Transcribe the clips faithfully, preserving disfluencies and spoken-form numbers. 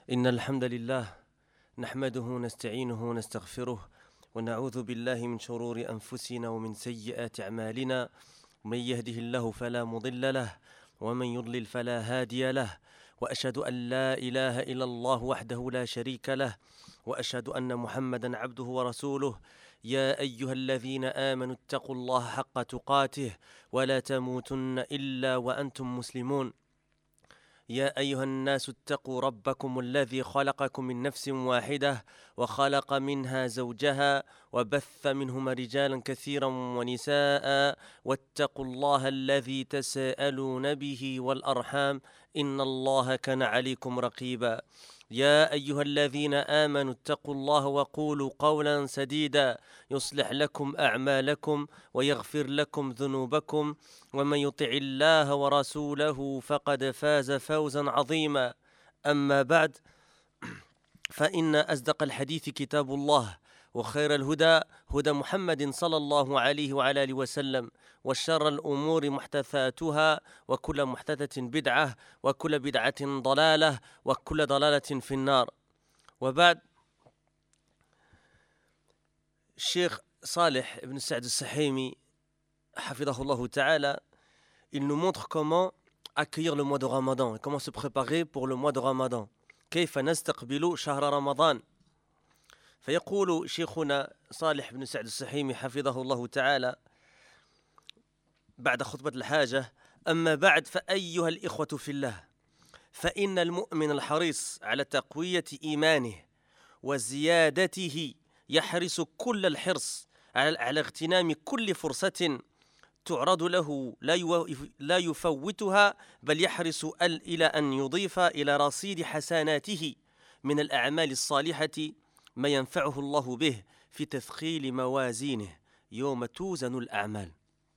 إن الحمد لله نحمده ونستعينه ونستغفره ونعوذ بالله من شرور أنفسنا ومن سيئات أعمالنا. من يهده الله فلا مضل له ومن يضلل فلا هادي له، وأشهد أن لا إله إلا الله وحده لا شريك له، وأشهد أن محمدا عبده ورسوله. يا أيها الذين آمنوا اتقوا الله حق تقاته ولا تموتن إلا وأنتم مسلمون. يا أيها الناس اتقوا ربكم الذي خلقكم من نفس واحدة وخلق منها زوجها وبث منهما رجالا كثيرا ونساء، واتقوا الله الذي تساءلون به والأرحام إن الله كان عليكم رقيبا. يا أيها الذين آمنوا اتقوا الله وقولوا قولا سديدا يصلح لكم أعمالكم ويغفر لكم ذنوبكم، ومن يطع الله ورسوله فقد فاز فوزا عظيما. أما بعد، فإن أصدق الحديث كتاب الله، وخير الهدى هدى محمد صلى الله عليه وعلى آله وسلم، وشر الأمور محدثاتها، وكل محدثة بدعة، وكل بدعة ضلالة، وكل ضلالة في النار. وبعد، الشيخ صالح ibn Saad al-Sahimi hafidahullah ta'ala, il nous montre comment accueillir le mois de Ramadan et comment se préparer pour le mois de Ramadan. كيف نستقبل شهر رمضان. فيقول شيخنا صالح بن سعد السحيمي حفظه الله تعالى بعد خطبة الحاجة: أما بعد، فأيها الإخوة في الله، فإن المؤمن الحريص على تقوية إيمانه وزيادته يحرص كل الحرص على اغتنام كل فرصة تعرض له لا يفوتها، بل يحرص إلى أن يضيف إلى رصيد حسناته من الأعمال الصالحة ما ينفعه الله به في تثقيل موازينه يوم توزن الأعمال.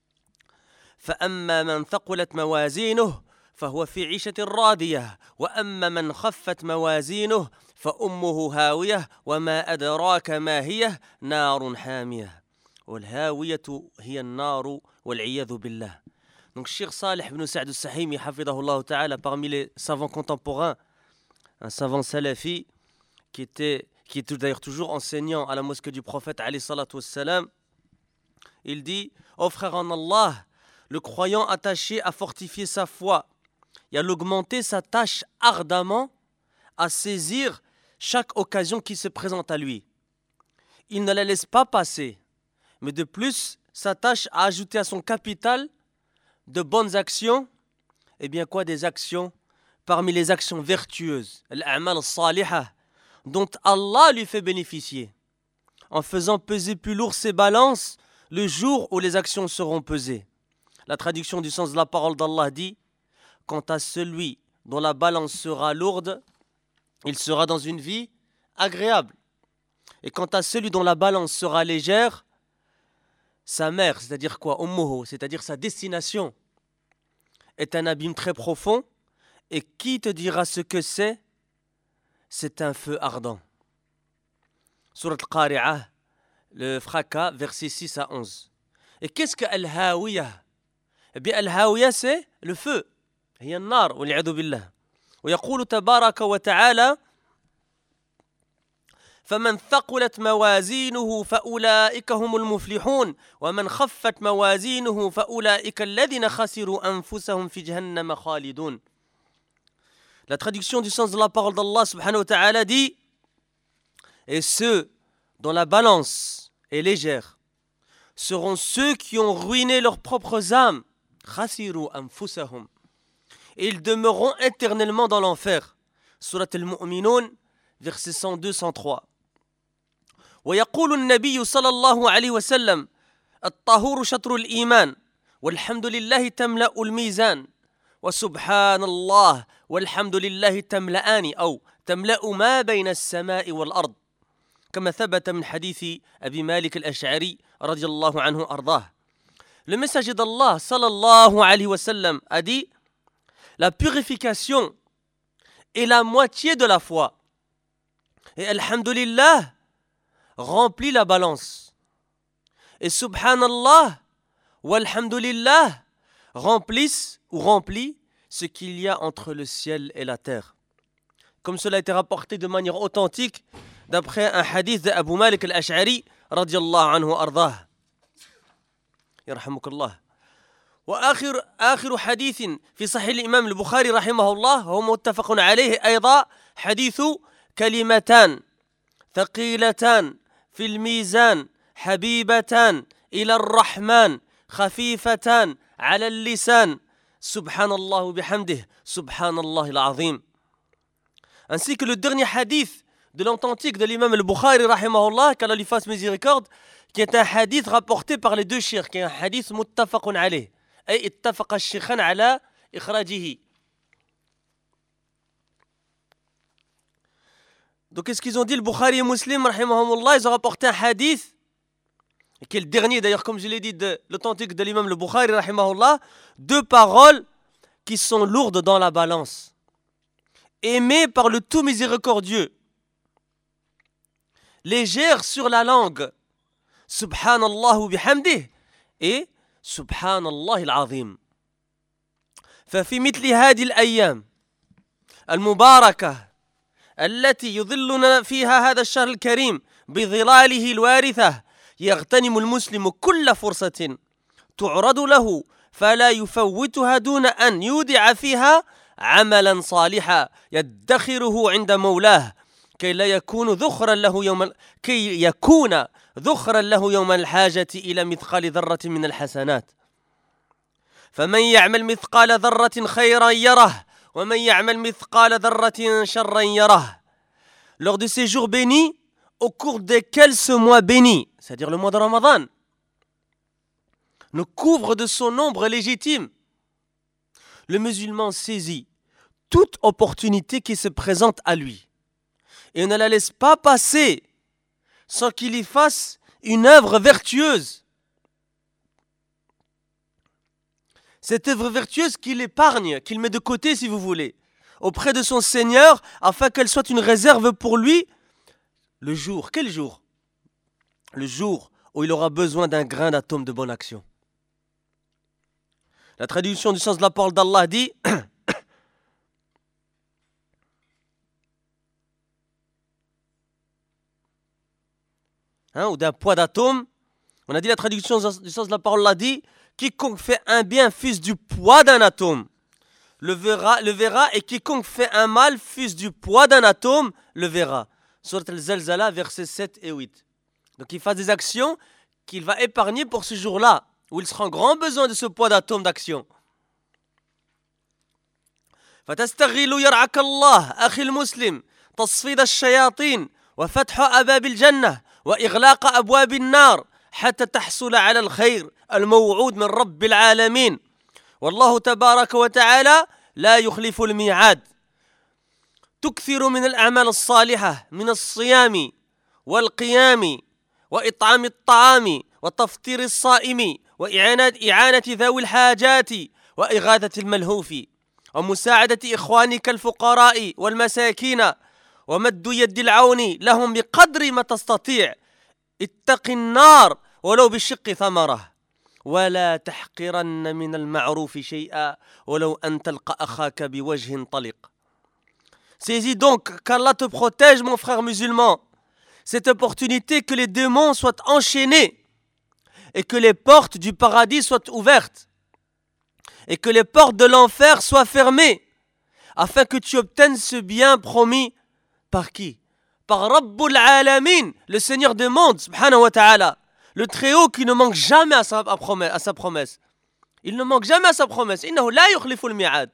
فأما من ثقلت موازينه فهو في عيشة راضية، وأما من خفت موازينه فأمه هاوية وما أدراك ما هي، نار حامية. والهاوية هي النار والعياذ بالله. Donc Cheikh Salih ibn Saad al-Sahimi hafidahullah ta'ala, parmi les savants contemporains, un savant salafi qui était qui est d'ailleurs toujours enseignant à la mosquée du prophète alayhi salatu wassalam, il dit: ô frère en Allah, le croyant attaché à fortifier sa foi et à l'augmenter s'attache ardemment à saisir chaque occasion qui se présente à lui. Il ne la laisse pas passer, mais de plus s'attache à ajouter à son capital de bonnes actions. Et bien quoi? Des actions parmi les actions vertueuses, al-a'mal al-salihah, dont Allah lui fait bénéficier, en faisant peser plus lourd ses balances le jour où les actions seront pesées. La traduction du sens de la parole d'Allah dit: quant à celui dont la balance sera lourde, il sera dans une vie agréable. Et quant à celui dont la balance sera légère, sa mère, c'est-à-dire quoi? Ummuhu, c'est-à-dire sa destination, est un abîme très profond. Et qui te dira ce que c'est? C'est un feu ardent. Surat al-Qari'ah, le fracas, versets six à onze. Et qu'est-ce que al-Hawiyah? Eh bien, al-Hawiyah, c'est le feu. هي النار والعياذ بالله. ويقول تبارك وتعالى: فمن ثقلت موازينه فأولئك هم المفلحون ومن خفت موازينه فأولئك الذين خسروا أنفسهم في جهنم خالدون. La traduction du sens de la parole d'Allah subhanahu wa ta'ala dit: et ceux dont la balance est légère seront ceux qui ont ruiné leurs propres âmes. خسروا أنفسهم. Et ils demeureront éternellement dans l'enfer. Surat al-Mu'minun, versets cent deux à cent trois. ويقول النبي صلى الله عليه وسلم: الطهور شطر الإيمان والحمد لله تملأ الميزان وسبحان الله والحمد لله تملأان أو تملأ ما بين السماء والأرض، كما ثبت من حديث أبي مالك الأشعري رضي الله عنه أرضاه. Le messager d'Allah sallallahu alayhi wa sallam a dit: la purification est la moitié de la foi. Et alhamdulillah remplit la balance. Et subhanallah walhamdulillah remplissent ou remplit ce qu'il y a entre le ciel et la terre. comme cela a été rapporté de manière authentique d'après un hadith d'Abu Malik al-Ash'ari radiyallahu anhu ardah. Yarhamukallah. وآخر آخر حديث في صحيح الإمام البخاري رحمه الله هو متفق عليه أيضا حديث كلمتان ثقيلتان في الميزان حبيبتان إلى الرحمن خفيفتان على اللسان سبحان الله وبحمده سبحان الله العظيم. Ainsi que le dernier hadith de l'authentique de l'imam al-Bukhari rahimahullah, qu'Allah lui fasse miséricorde, qui est un hadith rapporté par les deux sheikhs, qui est un hadith muttafaqun alayh. أي اتفق الشيخان على إخراجه. Donc qu'est-ce qu'ils ont dit, le Bukhari et Muslim rahimahumullah, ils ont rapporté un hadith qui est le dernier d'ailleurs, comme je l'ai dit, de l'authentique de l'imam le Bukhari rahimahullah, deux paroles qui sont lourdes dans la balance, aimées par le tout miséricordieux, légères sur la langue, subhanallah wa bihamdih et سبحان الله العظيم. ففي مثل هذه الأيام المباركة التي يظلنا فيها هذا الشهر الكريم بظلاله الوارثة يغتنم المسلم كل فرصة تعرض له فلا يفوتها دون أن يودع فيها عملا صالحا يدخره عند مولاه كي لا يكون ذخرا له يوم كي يكون ذخرا له يوم الحاجة إلى مثقال ذرة من الحسنات. فمن يعمل مثقال ذرة خيرا يره ومن يعمل مثقال ذرة شرا يره. Lors de ces jours bénis, au cours desquels ce mois béni, c'est-à-dire le mois de Ramadan, nous couvre de son ombre légitime, le musulman saisit toute opportunité qui se présente à lui et ne la laisse pas passer sans qu'il y fasse une œuvre vertueuse. Cette œuvre vertueuse qu'il épargne, qu'il met de côté si vous voulez, auprès de son Seigneur, afin qu'elle soit une réserve pour lui, le jour, quel jour? Le jour où il aura besoin d'un grain d'atome de bonne action. La traduction du sens de la parole d'Allah dit Hein, ou d'un poids d'atome. On a dit la traduction du sens de la parole l'a dit, quiconque fait un bien fût du poids d'un atome le verra, le verra, et quiconque fait un mal fût du poids d'un atome le verra. Surat al-Zalzala, versets sept et huit. Donc il fasse des actions qu'il va épargner pour ce jour-là, où il sera en grand besoin de ce poids d'atome d'action. فتستغل يرعك الله أخي المسلم تصفيد الشياطين وفتح أبواب الجنة وإغلاق أبواب النار حتى تحصل على الخير الموعود من رب العالمين والله تبارك وتعالى لا يخلف الميعاد. تكثر من الأعمال الصالحة من الصيام والقيام وإطعام الطعام وتفطير الصائم وإعانة إعانة ذوي الحاجات وإغاثة الملهوف ومساعدة إخوانك الفقراء والمساكين ومد يد العون لهم بقدر ما تستطيع. اتق النار ولو بشق ثمرة ولا تحقرن من المعروف شيئا ولو أن تلقى أخاك بوجه طلق. Saisis donc qu'Allah te protège, mon frère musulman, cette opportunité que les démons soient enchaînés et que les portes du paradis soient ouvertes et que les portes de l'enfer soient fermées afin que tu obtiennes ce bien promis par qui? Par Rabbul Alamin, le Seigneur des mondes, subhanahu wa ta'ala, le Très-Haut qui ne manque jamais à sa, à promesse, à sa promesse. Il ne manque jamais à sa promesse. Innahu la yukhlifu al-mi'ad.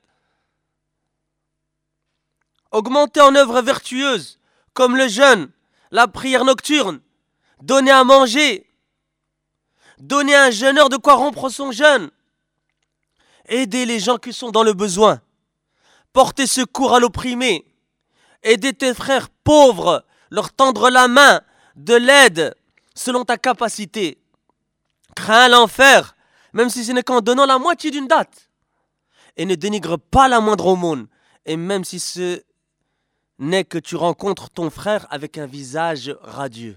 Augmenter en œuvres vertueuses, comme le jeûne, la prière nocturne, donner à manger, donner à un jeûneur de quoi rompre son jeûne, aider les gens qui sont dans le besoin, porter secours à l'opprimé, aider tes frères pauvres, leur tendre la main, de l'aide selon ta capacité. Crains l'enfer, même si ce n'est qu'en donnant la moitié d'une date. Et ne dénigre pas la moindre aumône, et même si ce n'est que tu rencontres ton frère avec un visage radieux.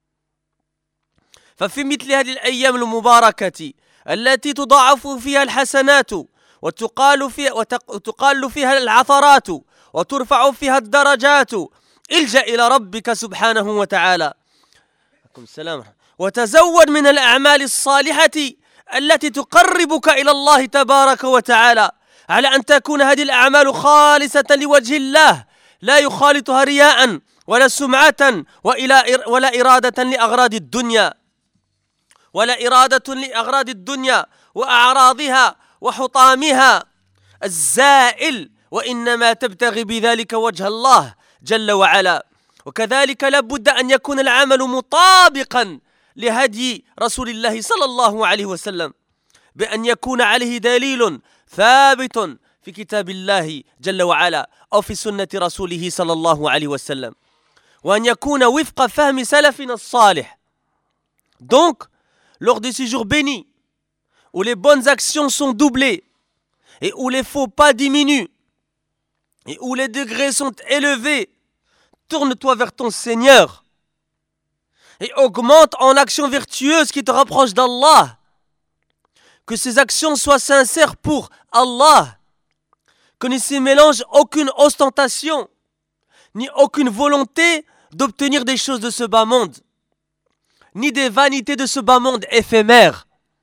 ففي مثل هذه الأيام المباركة التي تضاعف فيها الحسنات وتقال فيها وتقال فيها العثرات وترفع فيها الدرجات الجأ إلى ربك سبحانه وتعالى. السلام. وتزود من الأعمال الصالحة التي تقربك إلى الله تبارك وتعالى، على أن تكون هذه الأعمال خالصة لوجه الله، لا يخالطها رياء ولا سمعة ولا إرادة لأغراض الدنيا ولا إرادة لأغراض الدنيا وأعراضها وحطامها الزائل، وإنما تبتغي بذلك وجه الله جل وعلا. وكذلك لابد أن يكون العمل مطابقا لهدي رسول الله صلى الله عليه وسلم، بأن يكون عليه دليل ثابت في كتاب الله جل وعلا أو في سنة رسوله صلى الله عليه وسلم، وأن يكون وفق فهم سلفنا الصالح. Donc, lors de ces jours bénis, où les bonnes actions sont doublées, et où les faux pas diminuent, et où les degrés sont élevés, tourne-toi vers ton Seigneur et augmente en actions vertueuses qui te rapprochent d'Allah. Que ces actions soient sincères pour Allah, que ne s'y mélange aucune ostentation, ni aucune volonté d'obtenir des choses de ce bas monde, ni des vanités de ce bas monde éphémère.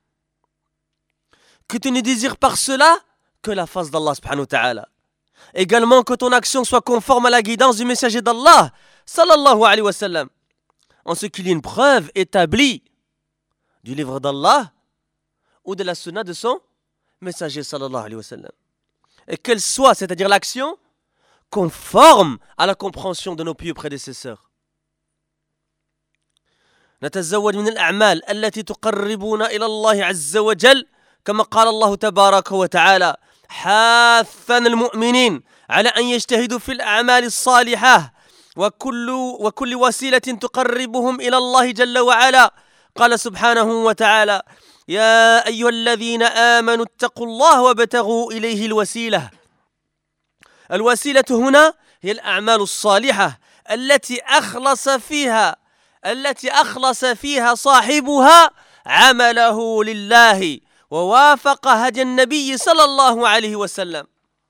Que tu ne désires par cela que la face d'Allah subhanahu wa ta'ala. Également que ton action soit conforme à la guidance du messager d'Allah sallallahu alayhi wa sallam, en ce qu'il y ait une preuve établie du livre d'Allah ou de la sunna de son messager sallallahu alayhi wa sallam. Et qu'elle soit, c'est-à-dire l'action, conforme à la compréhension de nos pieux prédécesseurs. نتزود من الأعمال التي تقربنا إلى الله عز وجل كما قال الله تبارك وتعالى حاثا المؤمنين على أن يجتهدوا في الأعمال الصالحة وكل, وكل وسيلة تقربهم إلى الله جل وعلا. قال سبحانه وتعالى يا أيها الذين آمنوا اتقوا الله وابتغوا إليه الوسيلة. الوسيلة هنا هي الأعمال الصالحة التي أخلص فيها التي أخلص فيها صاحبها عمله لله ووافق هدي النبي صلى الله عليه وسلم.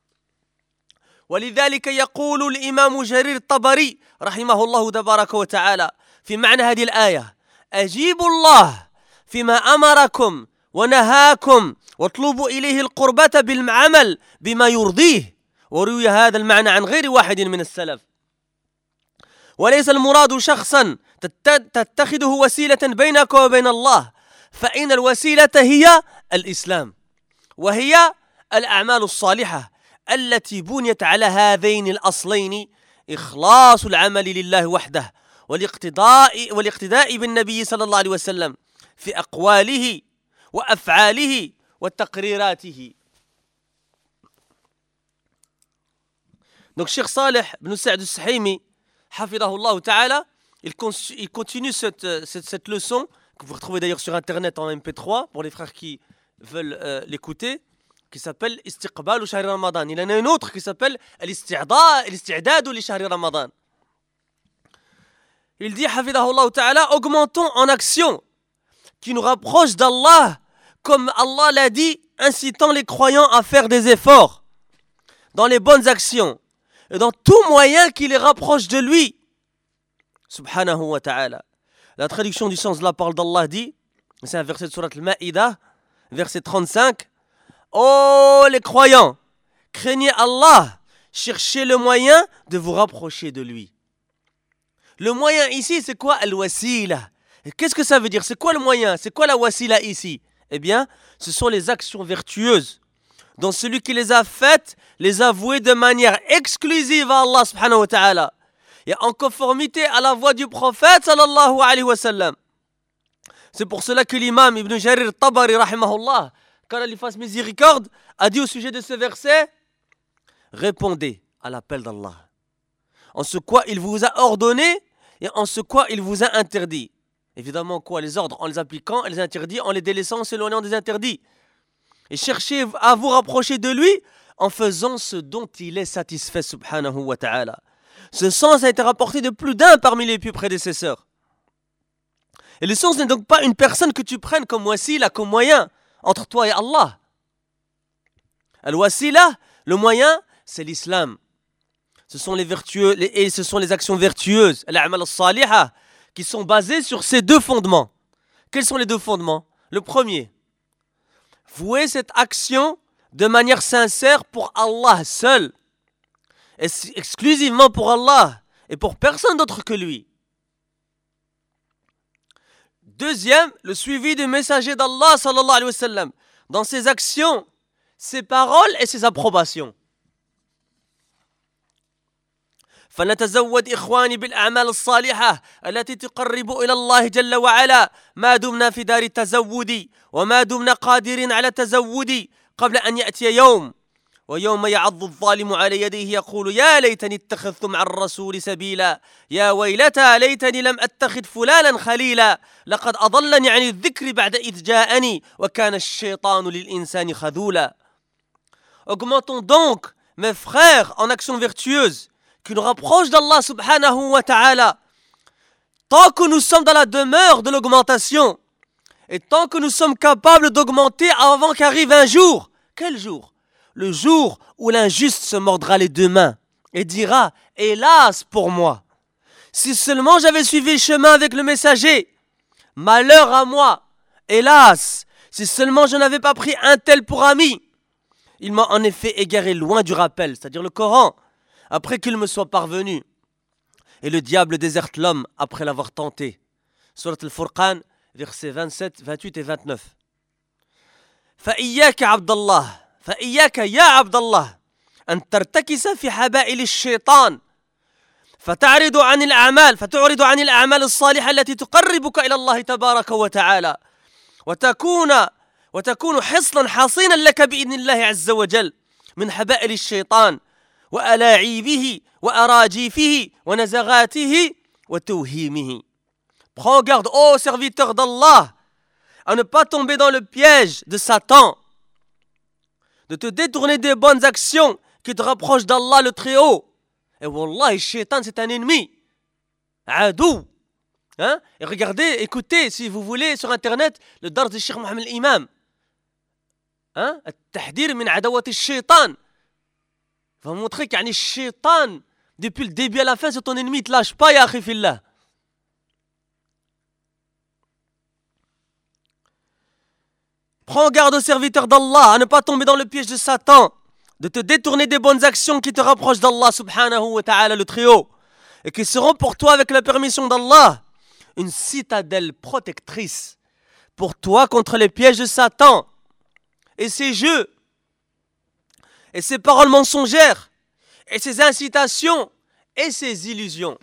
ولذلك يقول الإمام جرير الطبري رحمه الله تبارك وتعالى في معنى هذه الآية أجيبوا الله فيما أمركم ونهاكم واطلبوا إليه القربة بالعمل بما يرضيه. وروي هذا المعنى عن غير واحد من السلف. وليس المراد شخصا تتخذه وسيلة بينك وبين الله، فإن الوسيلة هي الإسلام، وهي الأعمال الصالحة التي بنيت على هذين الأصلين إخلاص العمل لله وحده والاقتداء والاقتداء بالنبي صلى الله عليه وسلم في أقواله وأفعاله وتقريراته. Donc Cheikh Saleh ibn Sa'd al-Suhaimi Hafidahullah Ta'ala, il, il continue cette, cette, cette leçon que vous retrouvez d'ailleurs sur internet en M P trois pour les frères qui veulent euh, l'écouter, qui s'appelle Istiqbal ou Shahri Ramadan. Il y en a une autre qui s'appelle Al-Isti'dad li Shahri Ramadan. Il dit Hafidahullah Ta'ala, augmentons en action qui nous rapproche d'Allah, comme Allah l'a dit, incitant les croyants à faire des efforts dans les bonnes actions et dans tout moyen qui les rapproche de lui, subhanahu wa ta'ala. La traduction du sens de la parole d'Allah dit, c'est un verset de Surat Al-Ma'idah, verset trente-cinq, ô les croyants, craignez Allah, cherchez le moyen de vous rapprocher de lui. Le moyen ici, c'est quoi? Al-wasila. Qu'est-ce que ça veut dire? C'est quoi le moyen? C'est quoi la wasila ici? Eh bien, ce sont les actions vertueuses dont celui qui les a faites les a vouées de manière exclusive à Allah subhanahu wa ta'ala et en conformité à la voie du prophète sallallahu alayhi wa sallam. C'est pour cela que l'imam Ibn Jarir al-Tabari rahimahullah, qu'Allah lui fasse miséricorde, a dit au sujet de ce verset: répondez à l'appel d'Allah en ce quoi il vous a ordonné et en ce quoi il vous a interdit. Évidemment, quoi? Les ordres en les appliquant, et les interdits en les délaissant, en s'éloignant des interdits. Et cherchez à vous rapprocher de lui en faisant ce dont il est satisfait, subhanahu wa ta'ala. Ce sens a été rapporté de plus d'un parmi les plus prédécesseurs. Et le sens n'est donc pas une personne que tu prennes comme wasila, comme moyen entre toi et Allah. Al-wasila, le moyen, c'est l'islam. ce sont les vertueux les, et ce sont les actions vertueuses, al-a'mal as-salihah, qui sont basées sur ces deux fondements. Quels sont les deux fondements? Le premier, vouer cette action de manière sincère pour Allah seul, et exclusivement pour Allah et pour personne d'autre que lui. Deuxième, le suivi du messager d'Allah sallallahu alayhi wa sallam dans ses actions, ses paroles et ses approbations. فنتزود إخواني بالأعمال الصالحة التي تقرب إلى الله جل وعلا ما دمنا في دار التزود وما دمنا قادرين على التزود قبل أن يأتي يوم ويوم يعض الظالم على يديه يقول يا ليتني اتخذت مع الرسول سبيلا يا ويلتى ليتني لم أتخذ فلانا خليلا لقد أضلني عن الذكر بعد إذ جاءني وكان الشيطان للإنسان خذولا. Augmentons donc, mes frères, en actions vertueuses qui nous rapprochent d'Allah subhanahu wa ta'ala. Tant que nous sommes dans la demeure de l'augmentation et tant que nous sommes capables d'augmenter avant qu'arrive un jour. Quel jour? Le jour où l'injuste se mordra les deux mains et dira « Hélas pour moi, si seulement j'avais suivi le chemin avec le messager, malheur à moi, hélas, si seulement je n'avais pas pris un tel pour ami. » Il m'a en effet égaré loin du rappel, c'est-à-dire le Coran, après qu'il me soit parvenu. Et le diable déserte l'homme après l'avoir tenté. Surat al-Furqan, versets vingt-sept, vingt-huit et vingt-neuf. فإياك عبد الله فإياك يا عبد الله أن ترتكس في حبائل الشيطان فتعرض عن الأعمال فتعرض عن الأعمال الصالحة التي تقربك إلى الله تبارك وتعالى وتكون وتكون حصنا حصينا لك بإذن الله عز وجل من حبائل الشيطان وألاعيبه وأراجيفه ونزغاته وتوهيمه. Prends garde, ô serviteur d'Allah, à ne pas tomber dans le piège de Satan, de te détourner des bonnes actions qui te rapprochent d'Allah le Très-Haut. Et Wallah, le shaitan, c'est un ennemi. Adou. Hein? Et regardez, écoutez, si vous voulez, sur Internet, le dars de Cheikh Mohamed l'Imam. Hein? التحذير من عداوة الشيطان. Va montrer que le shaitan, depuis le début à la fin, c'est ton ennemi, ne te lâche pas, ya akhi fillah. Prends garde aux serviteurs d'Allah à ne pas tomber dans le piège de Satan, de te détourner des bonnes actions qui te rapprochent d'Allah subhanahu wa ta'ala le Très-Haut et qui seront pour toi, avec la permission d'Allah, une citadelle protectrice pour toi contre les pièges de Satan et ses jeux et ses paroles mensongères et ses incitations et ses illusions.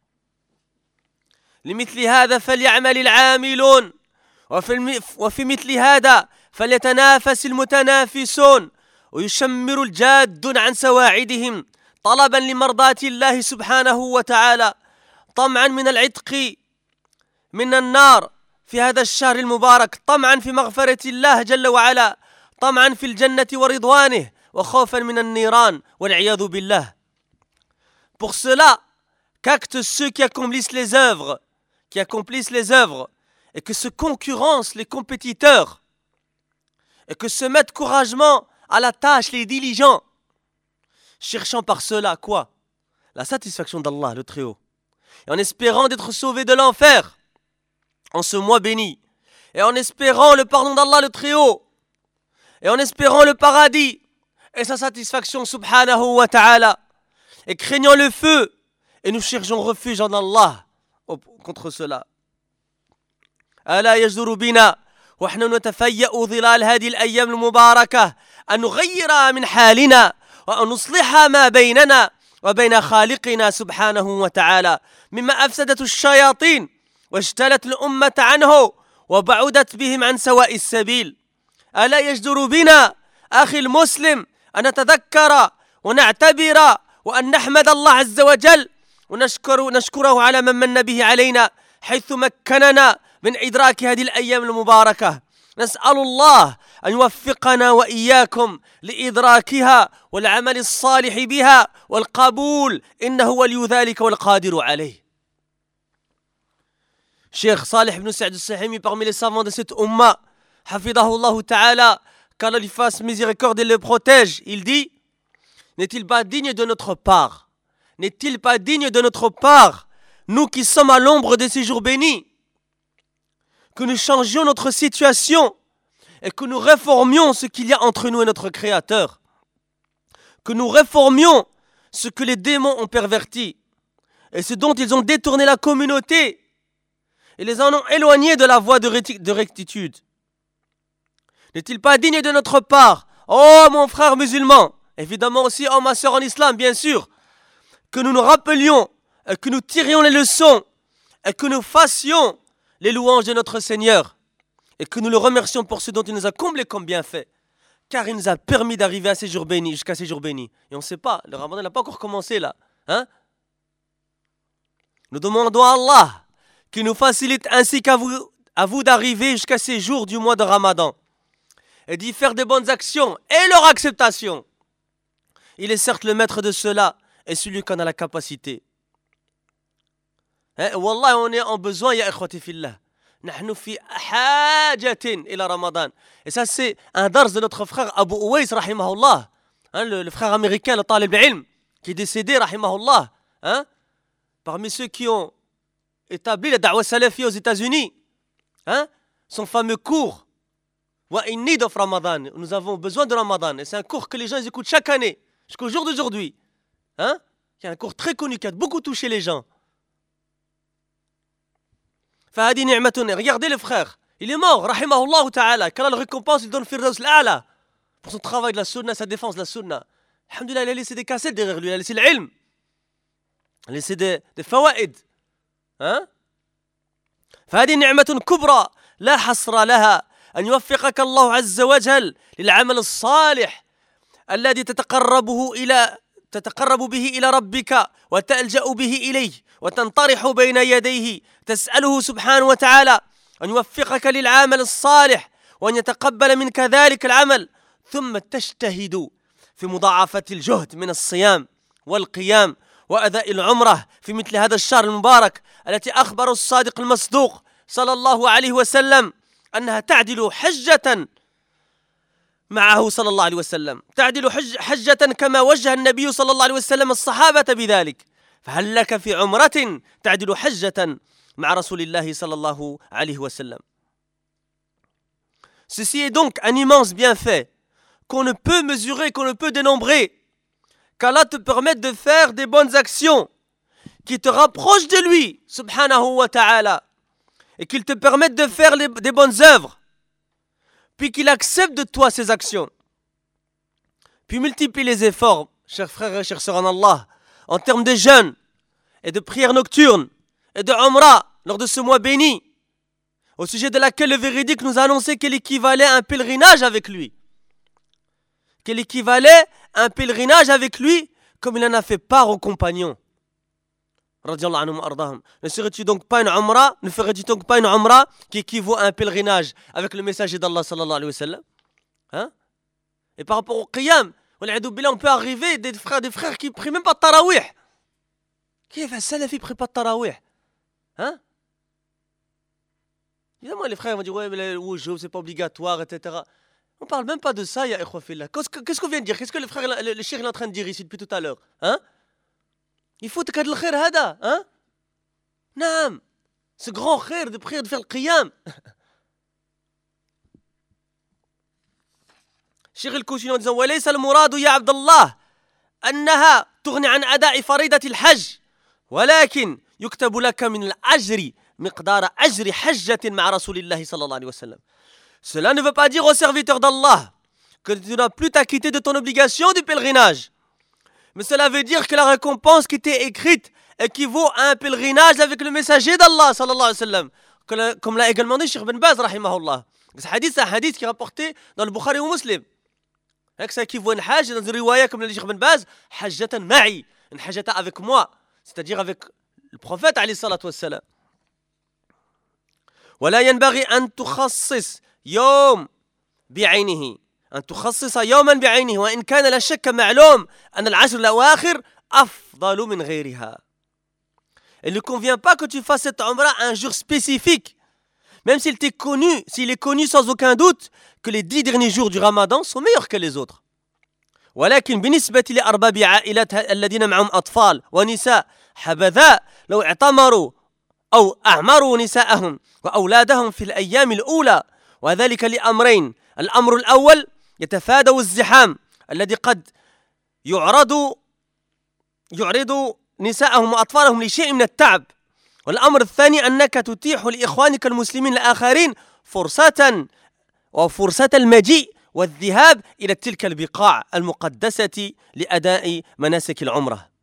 لمثل هذا فليعمل العاملون وفي, وفي مثل هذا فليتنافس المتنافسون ويشمر الجادون عن سواعدهم طلبا لمرضاة الله سبحانه وتعالى طمعا من العتق من النار في هذا الشهر المبارك طمعا في مغفرة الله جل وعلا طمعا في الجنة ورضوانه وخوفا من النيران والعياذ بالله. Pour cela, qu'actent ceux qui accomplissent les œuvres, qui accomplissent les œuvres et que se concurrencent les compétiteurs et que se mettent courageusement à la tâche les diligents, cherchant par cela quoi? La satisfaction d'Allah le Très-Haut et en espérant d'être sauvés de l'enfer en ce mois béni et en espérant le pardon d'Allah le Très-Haut et en espérant le paradis et sa satisfaction subhanahu wa ta'ala et craignant le feu et nous cherchons refuge en Allah contre cela. ألا يجدر بنا ونحن نتفيأ ظلال هذه الأيام المباركة أن نغير من حالنا وأن نصلح ما بيننا وبين خالقنا سبحانه وتعالى مما أفسدت الشياطين واجتلت الأمة عنه وبعدت بهم عن سواء السبيل. ألا يجدر بنا أخي المسلم أن نتذكر ونعتبر وأن نحمد الله عز وجل ونشكر نشكره على من من به علينا حيث مكننا من إدراك هذه الأيام المباركة. نسأل الله أن يوفقنا وإياكم لإدراكها والعمل الصالح بها والقبول إنه ولي ذلك والقادر عليه. Cheikh Salih ibn Sa'd al-Sahimi, parmi les savants de cette umma, hafidahullah ta'ala, qu'Allah lui fasse miséricorde et le protège, il dit: n'est-il pas digne de notre part n'est-il pas digne de notre part, nous qui sommes à l'ombre de ces jours bénis, que nous changions notre situation et que nous réformions ce qu'il y a entre nous et notre Créateur, que nous réformions ce que les démons ont perverti et ce dont ils ont détourné la communauté et les en ont éloignés de la voie de, réti- de rectitude. N'est-il pas digne de notre part, oh mon frère musulman, évidemment aussi oh ma sœur en islam, bien sûr, que nous nous rappelions et que nous tirions les leçons et que nous fassions les louanges de notre Seigneur et que nous le remercions pour ce dont il nous a comblés comme bienfait, car il nous a permis d'arriver à ces jours bénis, jusqu'à ces jours bénis. Et on ne sait pas, le Ramadan n'a pas encore commencé là. Hein? Nous demandons à Allah qu'il nous facilite ainsi qu'à vous, à vous d'arriver jusqu'à ces jours du mois de Ramadan et d'y faire de bonnes actions et leur acceptation. Il est certes le maître de cela et celui qui en a la capacité. Hein? Wallah, on est en besoin, ya ikhwati fillah. نحن في حاجة إلى رمضان. Et ça c'est un dars de notre frère Abu Uwais rahimahullah, hein, le, le frère américain, le talib al-ilm, qui est décédé rahimahullah, hein, parmi ceux qui ont établi la da'wa salafi aux États-Unis, hein, son fameux cours Wa in need of Ramadan. Nous avons besoin de Ramadan. Et c'est un cours que les gens ils écoutent chaque année, jusqu'au jour d'aujourd'hui. Hein, qui est un cours très connu, qui a beaucoup touché les gens. Fahadi ni'matun. Regardez le frère. Il est mort, rahimahullah ta'ala. Quelle la récompense il donne Firdaus al-A'la pour son travail de la sunna, sa défense de la sunna. Alhamdulillah, il a laissé des cassettes derrière lui, il a laissé l'ilm. Il a laissé des, des fawaïd. Hein? فهذه نعمة كبرى لا حصر لها أن يوفقك الله عز وجل للعمل الصالح الذي تتقربه إلى تتقرب به إلى ربك وتلجأ به إليه وتنطرح بين يديه تسأله سبحانه وتعالى أن يوفقك للعمل الصالح وأن يتقبل منك ذلك العمل ثم تجتهد في مضاعفة الجهد من الصيام والقيام وأداء العمرة في مثل هذا الشهر المبارك التي أخبر الصادق المصدوق صلى الله عليه وسلم أنها تعدل حجة معه صلى الله عليه وسلم تعدل حج حجة كما وجه النبي صلى الله عليه وسلم الصحابة بذلك فهل لك في عمرة تعدل حجة مع رسول الله صلى الله عليه وسلم. Ceci est donc un immense bienfait qu'on ne peut mesurer, qu'on ne peut dénombrer, qu'Allah te permette de faire des bonnes actions qui te rapprochent de lui, subhanahu wa ta'ala, et qu'il te permette de faire les, des bonnes œuvres, puis qu'il accepte de toi ces actions, puis multiplie les efforts, chers frères et chers sœurs en Allah, en termes de jeûne et de prières nocturnes et de umrah lors de ce mois béni, au sujet de laquelle le véridique nous a annoncé qu'elle équivalait à un pèlerinage avec lui. Qu'elle équivalait à un pèlerinage avec lui, comme il en a fait part aux compagnons. Ne serais-tu donc pas une umrah, ne ferais-tu donc pas une umrah qui équivaut à un pèlerinage avec le messager d'Allah sallallahu alayhi wa sallam? Hein? Et par rapport au qiyam, on peut arriver des frères, des frères qui ne prient même pas de tarawih. Qui fait ça, il ne prie pas de tarawih? Hein? Évidemment, les frères vont dire, ouais, mais le wujub, c'est pas obligatoire, et cetera. On ne parle même pas de ça, ya ikhwa fillah. Qu'est-ce qu'on vient de dire? Qu'est-ce que le frère, le, le cheikh est en train de dire ici depuis tout à l'heure? Hein? Il faut que le khair hada, hein? Naam. Ce grand khair de prière, de faire le qiyam. Cheikh al-Kouchini en disant, وليس المراد يا عبد الله أنها تغني عن أداء فريضة الحج ولكن يكتب لك من الأجر مقدار أجر حجة مع رسول الله صلى الله عليه وسلم. Cela ne veut pas dire au serviteur d'Allah que tu n'as plus t'acquitter de ton obligation du pèlerinage. Mais cela veut dire que la récompense qui t'est écrite équivaut à un pèlerinage avec le messager d'Allah sallallahu alayhi wa sallam. Comme l'a également dit Cheikh Ben Baz rahimahullah. Ce hadith, c'est un hadith qui est rapporté dans le Bukhari ou Muslim. Ça équivaut à une hajj dans une riwaya comme l'a dit Cheikh Ben Baz, hajjatan ma'i, une hajjata avec moi, c'est-à-dire avec le prophète alayhi salatu wassalam. ولا ينبغي أن تخصص يوم بعينه أن تخصص يوما بعينه وإن كان لا شك معلوم أن العشر الأواخر أفضل من غيرها. Il ne convient pas que tu fasses cette umrah un jour spécifique, même s'il t'est connu, s'il est connu sans aucun doute que les dix derniers jours du Ramadan sont meilleurs que les autres. ولكن بالنسبة لأرباب عائلات الذين معهم أطفال ونساء، حبذا لو اعتمروا أو أعمروا نساءهم وأولادهم في الأيام الأولى، وذلك لأمرين: الأمر الأول يتفادوا الزحام الذي قد يعرض يعرض نساءهم وأطفالهم لشيء من التعب، والأمر الثاني أنك تتيح لإخوانك المسلمين الآخرين فرصة وفرصة المجيء والذهاب إلى تلك البقاع المقدسة لأداء مناسك العمرة.